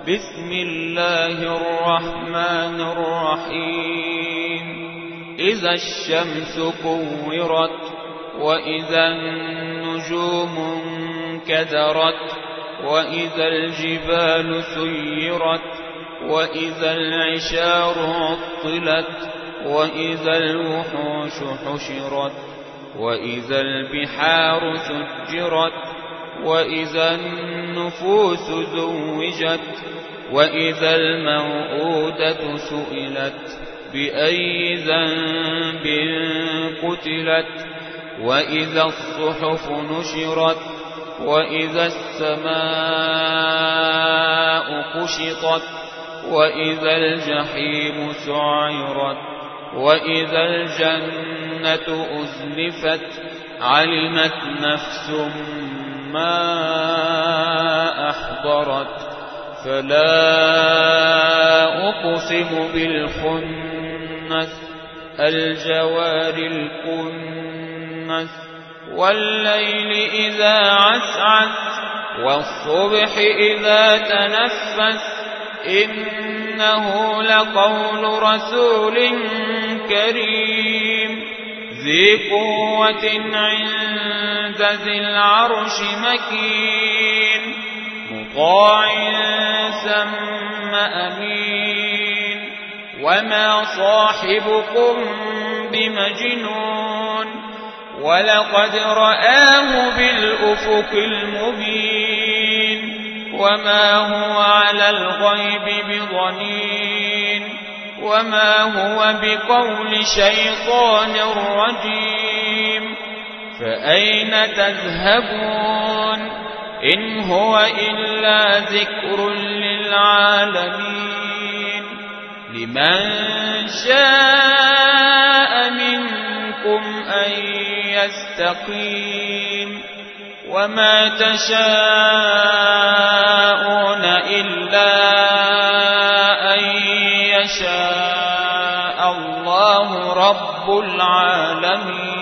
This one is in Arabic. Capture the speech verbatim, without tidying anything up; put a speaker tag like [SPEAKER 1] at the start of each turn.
[SPEAKER 1] بسم الله الرحمن الرحيم إذا الشمس كورت وإذا النجوم انكدرت وإذا الجبال سيرت وإذا العشار عطلت وإذا الوحوش حشرت وإذا البحار سجرت وإذا النفوس زوجت وإذا الموءودة سئلت بأي ذنب قتلت وإذا الصحف نشرت وإذا السماء كشطت وإذا الجحيم سعرت وإذا الجنة أزلفت علمت نفس ما أحضرت فلا أقسم بالخنس الجوار الكنس والليل إذا عسعس والصبح إذا تنفس إنه لقول رسول كريم ذي قوة عند ذي العرش مكين مطاع ثم أمين وما صاحبكم بمجنون ولقد رآه بالأفق المبين وما هو على الغيب بضنين وما هو بقول شيطان رجيم فأين تذهبون إن هو إلا ذكر للعالمين لمن شاء منكم أن يستقيم وما تشاءون إلا أن يشاء الله رب العالمين.